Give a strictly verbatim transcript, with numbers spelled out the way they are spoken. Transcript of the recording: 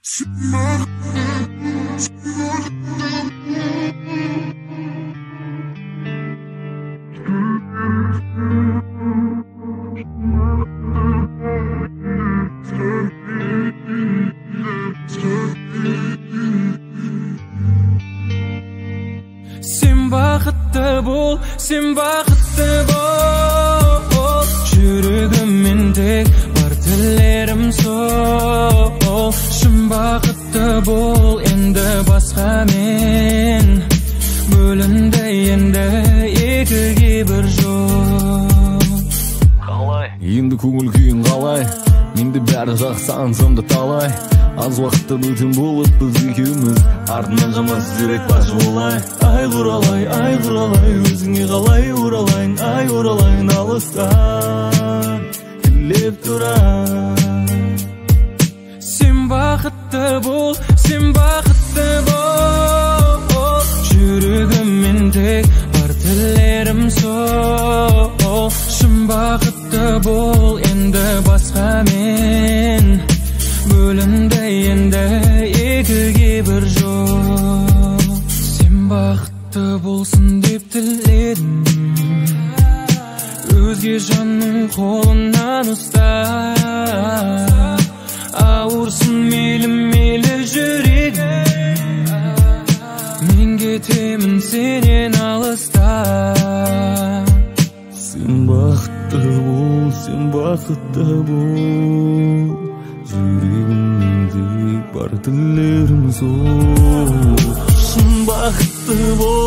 Sen baqıtlı bol, sen baqıtlı bol. Жүрегіммен tek бар тілерім сол. Шын бақытты бол, енді басқа мен. Бөлінді енді екіге бір жол. Қалай? Енді көңіл күйін қалай? Менде бәрі жақсы ансамды талай. Аз уақытта бүтін болып біз екеуміз, артынан жамас жүрек баш олай. Ай құралай, ай құралай, өзіңе қалай оралайын, ай оралайын алыстан тілеп тұрайын. Сен бақытты бол, сен бақытты бол. Жүрегіммен тек бар тілерім сол. Шын бақытты бол, енді басқа мен. Бөлінді енді екіге бір жол. Сен бақытты болсын деп тіледім, өзге жанның қолынан ұста. Ауырсын мейлі мейлі жүрегім, мен кетемін сенен алыста. Сен бақытты бол, сен бақытты бол. Жүрегімде бар тілерім сол. Шын бақытты бол,